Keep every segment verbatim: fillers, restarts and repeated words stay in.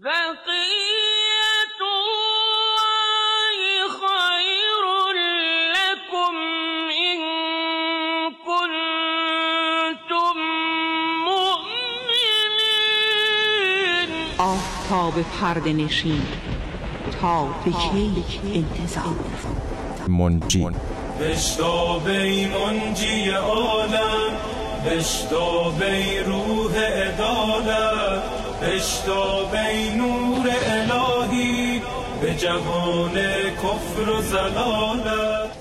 بقیت الله خیر لکم ان کنتم مؤمنین. آفتاب پرده نشین تا به کی انتظار؟ منجی بشتابی منجی عالم، بشتابی روح عدالت، بشتابی نور الهی به جهان کفر و ضلالت.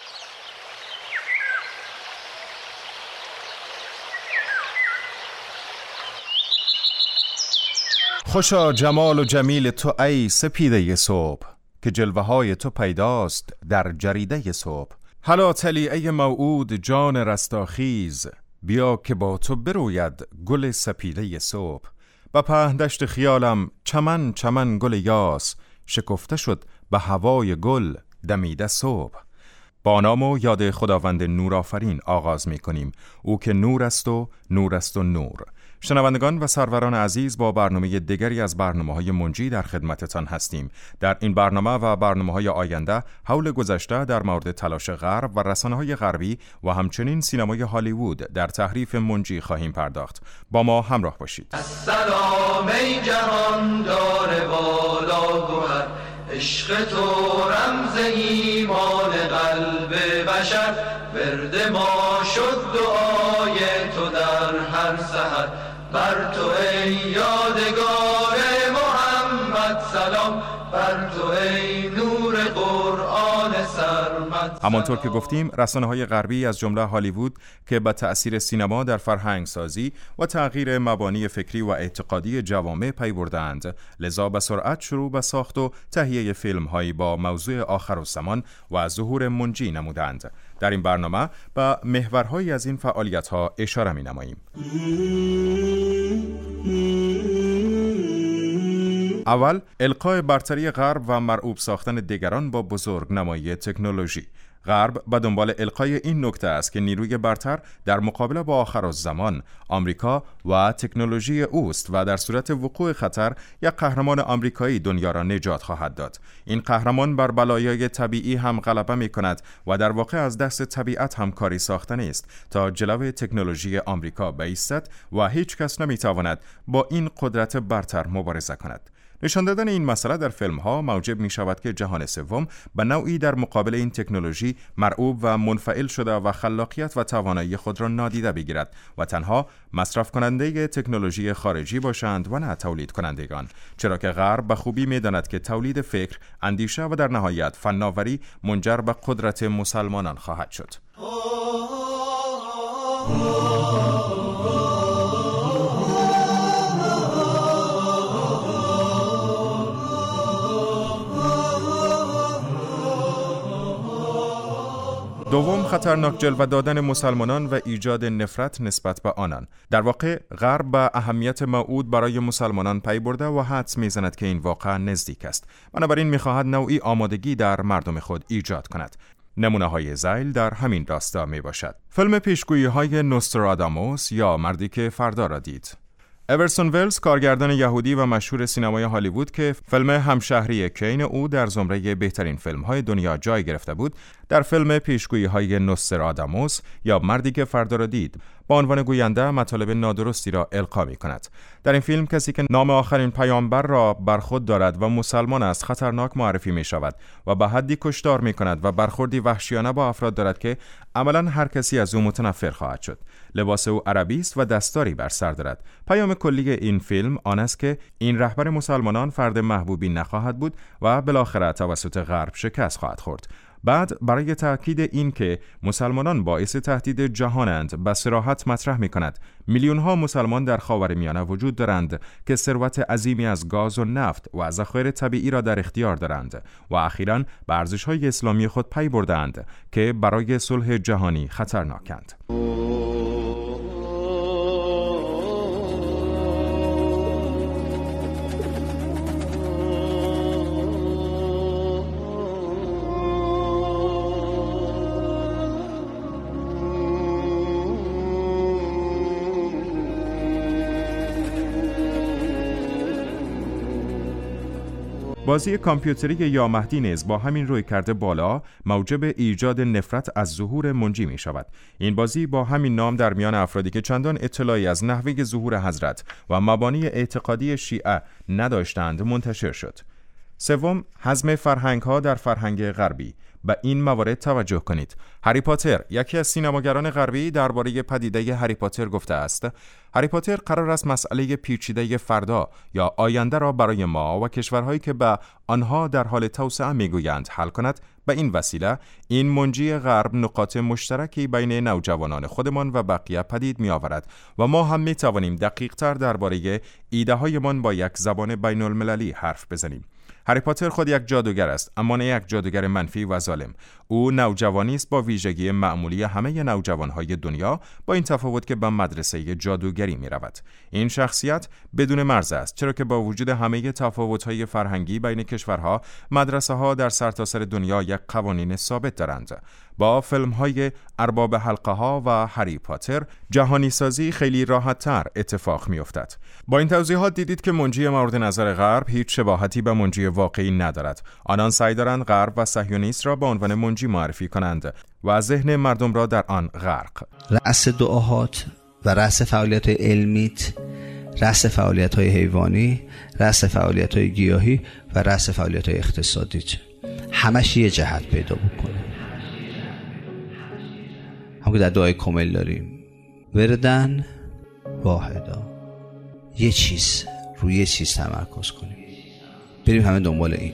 خوشا جمال و جمیل تو ای سپیده صبح، که جلوه های تو پیداست در جریده صبح. هلا طلیعه موعود جان رستاخیز، بیا که با تو بروید گل سپیده صبح. با پهندشت خیالم چمن چمن گل یاس، شکفته شد به هوای گل دمیده صبح. با نام و یاد خداوند نورآفرین آغاز می کنیم، او که نور است و نور است و نور. شنوندگان و سروران عزیز، با برنامه دیگری از برنامه‌های منجی در خدمتتان هستیم. در این برنامه و برنامه‌های آینده حول گذشته در مورد تلاش غرب و رسانه‌های غربی و همچنین سینمای هالیوود در تحریف منجی خواهیم پرداخت. با ما همراه باشید. السلام ای جهان دار بالا گوهر، عشق تو رمز ایمان قلب بشر، ورد ما شد دعای تو در هر سحر. بر تو ای یادگار محمد سلام، بر تو ای نور قرآن سرمد. همانطور که گفتیم، رسانه‌های غربی از جمله هالیوود که با تأثیر سینما در فرهنگ سازی و تغییر مبانی فکری و اعتقادی جوامع پی بردند، لذا به سرعت شروع به ساخت و تهیه فیلم‌هایی با موضوع آخرالزمان و ظهور منجی نمودند. در این برنامه به محورهایی از این فعالیت‌ها اشاره می‌نماییم. اول، القای برتری غرب و مرعوب ساختن دیگران با بزرگنمایی تکنولوژی. غرب به دنبال القای این نکته است که نیروی برتر در مقابله با آخرالزمان آمریکا و تکنولوژی اوست و در صورت وقوع خطر یک قهرمان آمریکایی دنیا را نجات خواهد داد. این قهرمان بر بلایای طبیعی هم غلبه می کند و در واقع از دست طبیعت هم کاری ساختنی است تا جلوی تکنولوژی آمریکا بایستد و هیچ کس نمی تواند با این قدرت برتر مبارزه کند. نشان دادن این مسئله در فیلم‌ها موجب می شود که جهان سوم به نوعی در مقابل این تکنولوژی مرعوب و منفعل شده و خلاقیت و توانایی خود را نادیده بگیرد و تنها مصرف کننده تکنولوژی خارجی باشند و نه تولید کنندگان، چرا که غرب به خوبی می داند که تولید فکر، اندیشه و در نهایت فناوری منجر به قدرت مسلمانان خواهد شد. دوم، خطرناک جلوه دادن مسلمانان و ایجاد نفرت نسبت به آنان. در واقع غرب به اهمیت موعود برای مسلمانان پی برده و حدس میزند که این واقع نزدیک است. بنابراین میخواهد نوعی آمادگی در مردم خود ایجاد کند. نمونه های ذیل در همین راستا می باشد. فیلم پیشگویی های نوستراداموس یا مردی که فردا را دید. اورسون ولز، کارگردان یهودی و مشهور سینمای هالیوود که فیلم همشهری کین او در زمره بهترین فیلم‌های دنیا جای گرفته بود، در فیلم پیشگویی‌های نوستراداموس یا مردی که فردا را دید با عنوان گوینده مطالب نادرستی را القا می‌کند. در این فیلم کسی که نام آخرین پیامبر را بر خود دارد و مسلمان است خطرناک معرفی می‌شود و به حدی کشتار می‌کند و برخوردی وحشیانه با افراد دارد که عملاً هر کسی از او متنفر خواهد شد. لباس او عربی است و دستاری بر سر دارد. پیام کلی این فیلم آن است که این رهبر مسلمانان فرد محبوبی نخواهد بود و بالاخره توسط غرب شکست خواهد خورد. بعد برای تأکید این که مسلمانان باعث تهدید جهانند به صراحت مطرح می کند میلیون‌ها مسلمان در خاورمیانه وجود دارند که ثروت عظیمی از گاز و نفت و ذخایر طبیعی را در اختیار دارند و اخیراً به ارزش‌های اسلامی خود پی بردند که برای صلح جهانی خطرناکند. بازی کامپیوتری یا مهدی نیز با همین رویکرد بالا موجب ایجاد نفرت از ظهور منجی می شود. این بازی با همین نام در میان افرادی که چندان اطلاعی از نحوه ظهور حضرت و مبانی اعتقادی شیعه نداشتند منتشر شد. سوم، هضم فرهنگ‌ها در فرهنگ غربی. به این موارد توجه کنید. هری پاتر، یکی از سینماگران غربی، درباره پدیده هری پاتر گفته است: هری پاتر قرار است مسئله پیچیده فردا یا آینده را برای ما و کشورهایی که به آنها در حال توسعه میگویند حل کند. به این وسیله این منجی غرب نقاط مشترکی بین نوجوانان خودمان و بقیه پدید می آورد و ما هم می توانیم دقیق تر درباره ایده هایمان با یک زبان بین المللی حرف بزنیم. هری پاتر خود یک جادوگر است، اما نه یک جادوگر منفی و ظالم. او نوجوانی است با ویژگی معمولی همه نوجوانهای دنیا، با این تفاوت که به مدرسه جادوگری می رود. این شخصیت بدون مرز است، چرا که با وجود همه تفاوت‌های فرهنگی بین کشورها، مدرسه‌ها در سرتاسر دنیا یک قوانین ثابت دارند. با فیلم‌های ارباب حلقه‌ها و هری پاتر، جهانی سازی خیلی راحت‌تر اتفاق می‌افتد. با این توضیحات دیدید که منجی مورد نظر غرب هیچ شباهتی به منجی واقعی ندارد. آنان سعی دارند غرب و صهیونیست را به عنوان منجی معرفی کنند و ذهن مردم را در آن غرق. رأس دعاهات و رأس فعالیت‌های علمیت، رأس فعالیت‌های حیوانی، رأس فعالیت‌های گیاهی و رأس فعالیت‌های اقتصادیت، همش یه جهت پیدا بکنه. همون که در دعای کامل داریم، وردن واحدا، یه چیز روی یه چیز تمرکز کنیم، بریم همه دنبال این.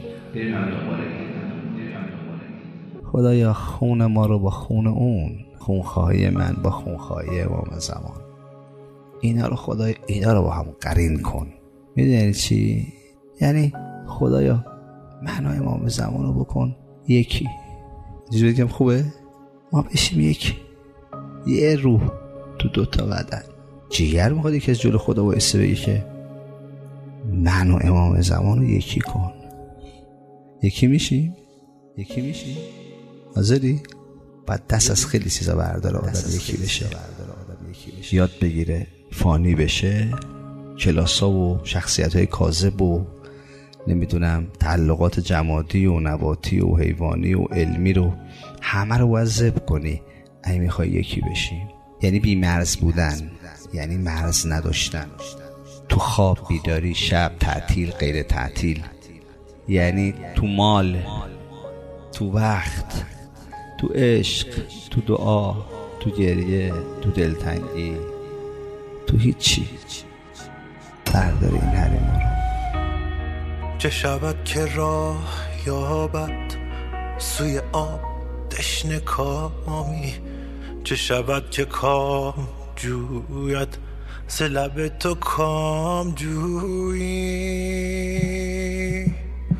خدایا خون ما رو با خون اون، خونخواهی من با خونخواهی امام زمان، اینا رو خدایا اینا رو با هم قرین کن. میدونی چی؟ یعنی خدایا من و امام زمان رو بکن یکی. اینجوری بگم خوبه؟ ما بشیم یکی، یه روح تو دوتا بدن. جیگر میخواد یکی از جلو خدا وایسه بگی که من و امام زمان رو یکی کن. یکی میشیم؟ یکی میشیم؟ حاضری؟ بعد دست از خیلی چیزا برداره آدم یکی بشه، یاد بگیره فانی بشه، کلاسا و شخصیت‌های کاذب و نمیدونم تعلقات جمادی و نباتی و حیوانی و علمی رو همه رو وظیف کنی اگه میخوای یکی بشی. یعنی بی مرز بودن، یعنی مرز نداشتن. تو خواب بیداری، شب تعطیل غیر تعطیل، یعنی تو مال، تو وقت، تو عشق، تو دعا، تو گریه، تو دلتنگی، تو هیچی. بردار این حریم رو. چه شود که راه یابد سوی آب تشنه کامی، چه شود که کام جوید ز لب تو کام جویی.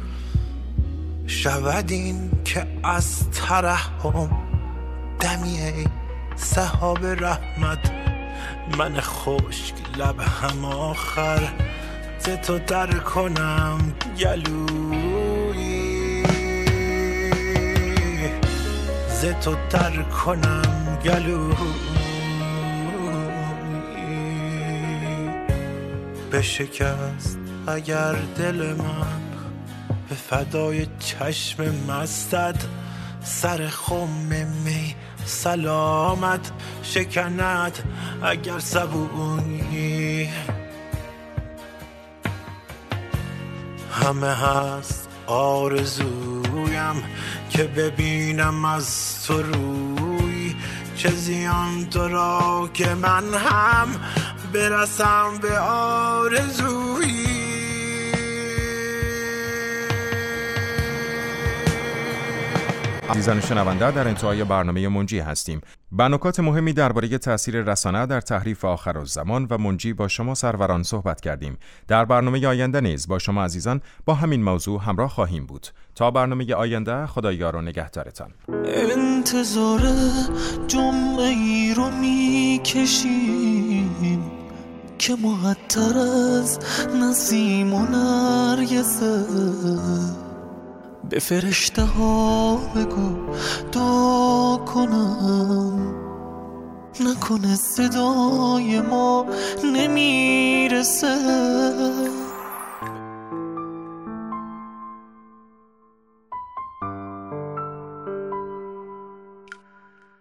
شود این که از ترحم دمی ای سحاب رحمت، من خشک لب هم آخر ز تو در کنم گلویی، ز تو در کنم گلویی. بشکست اگر دل من به فدای چشم مستت، سر خم می سلامت شکند اگر صبویی. همه هست آرزویم که ببینم از تو روی، چه زیان تو را که من هم برسم به آرزویی. عزیزان شنونده، در انتهای برنامه منجی هستیم. با نکات مهمی درباره تأثیر رسانه در تحریف آخرالزمان و منجی با شما سروران صحبت کردیم. در برنامه آینده نیز با شما عزیزان با همین موضوع همراه خواهیم بود. تا برنامه آینده، خدایا رو نگهدارتان. انتظار جمعه ای رو میکشیم که معطر از نسیم و نرگسه، به فرشته ها بگو دعا کنم، نکنه صدای ما نمیرسه.